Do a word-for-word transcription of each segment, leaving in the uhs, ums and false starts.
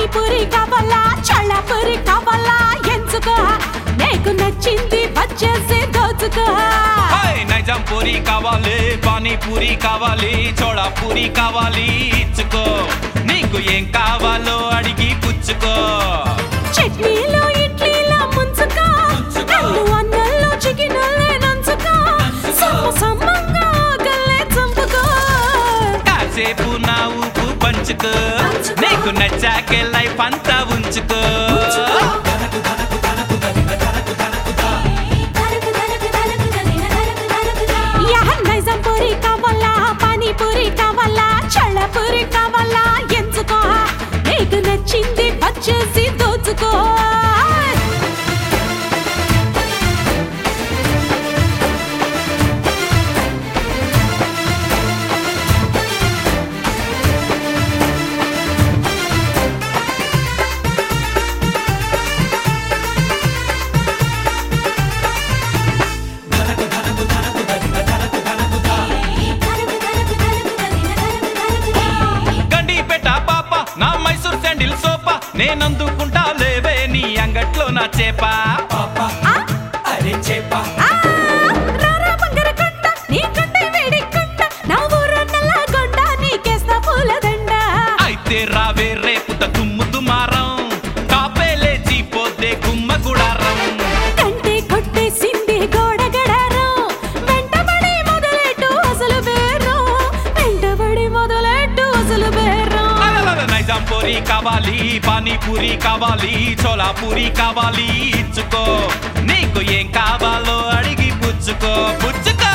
పానీపూరి కావాలా చల్లపూరి కావాలా ఎంచుకో నీకు నచ్చింది వచ్చేసి దోచుకో నైజాం పూరి కావాలి పానీపూరి కావాలి చోళాపూరి కావాలి ఇచ్చుకో నీకు ఏం కావాలో అడిగి పుచ్చుకో చట్నీలో ఇడ్లీలో ముంచుకో అల్లు అన్నంలో చికెనులే నంచుకో సమ్మ సమ్మంగా గల్లే చంపుకో కాసేపు నా ఊపు పంచుకో నీకు నచ్చాకే లైఫ్ అంతా ఉంచుకో నైజాం పూరి కావాలా పానీపూరి కావాలా చల్లపూరి కావాలా ఎంచుకో నీకు నచ్చింది వచ్చేసి దోచుకో నేనందుకుంటా లేవే నీ అంగట్లో నా చేప అరే చేప అయితే రావే రేపుత తుమ్ము దుమారం కాపే లేచిపోతే గుమ్మ గుడారం కంటే కొట్టేసింది గోడ గడారం వెంటబడి మొదలెట్టు అసలు బేరం వెంటబడి మొదలెట్టు అసలు బేరం నైజాం పూరి కావాలి పానీపూరి కావాలి చోళాపూరి కావాలి ఇచ్చుకో నీకు ఏం కావాలో అడిగి పుచ్చుకో పుచ్చుకో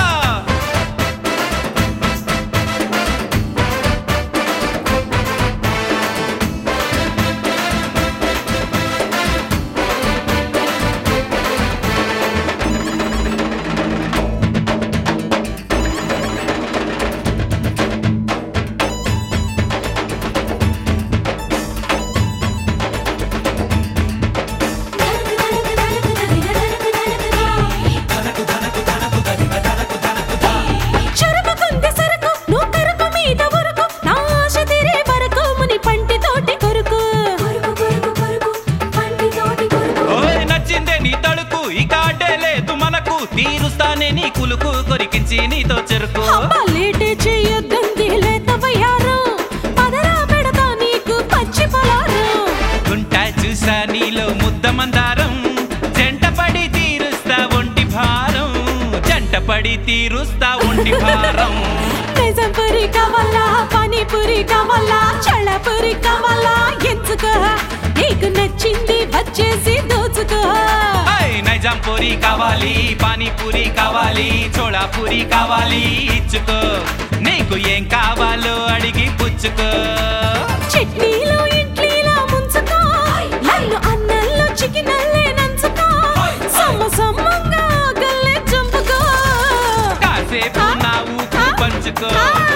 తీరుస్తానే నీ కులుకు కొరికించి నీతో చెరుకు లేటే చేయొద్దంది లేతవయ్యారం పదరా పెడతా నీకు పచ్చి పలారం గుంటా చూసా నీలో ముద్ద మందారం జంటపడి తీరుస్తా ఒంటి భారం జంటపడి తీరుస్తా ఒంటి భారం నైజాం పూరి కావాలా పానీపూరి కావాలా చల్లపూరి కావాలా ఎంచుకో నీకు నచ్చింది వచ్చేసి దోచుకో నైజాం పూరి కావాలి పానీపూరి కావాలి చోళాపూరి కావాలి ఇచ్చుకో నీకు ఏం కావాలో అడిగి పుచ్చుకో చట్నీలో ఇడ్లీలో ముంచుకో అల్లు అన్నంలో చికెనులే నంచుకో సమ్మ సమ్మంగా గల్లే చంపుకో కాసేపు నా ఊపు పంచుకో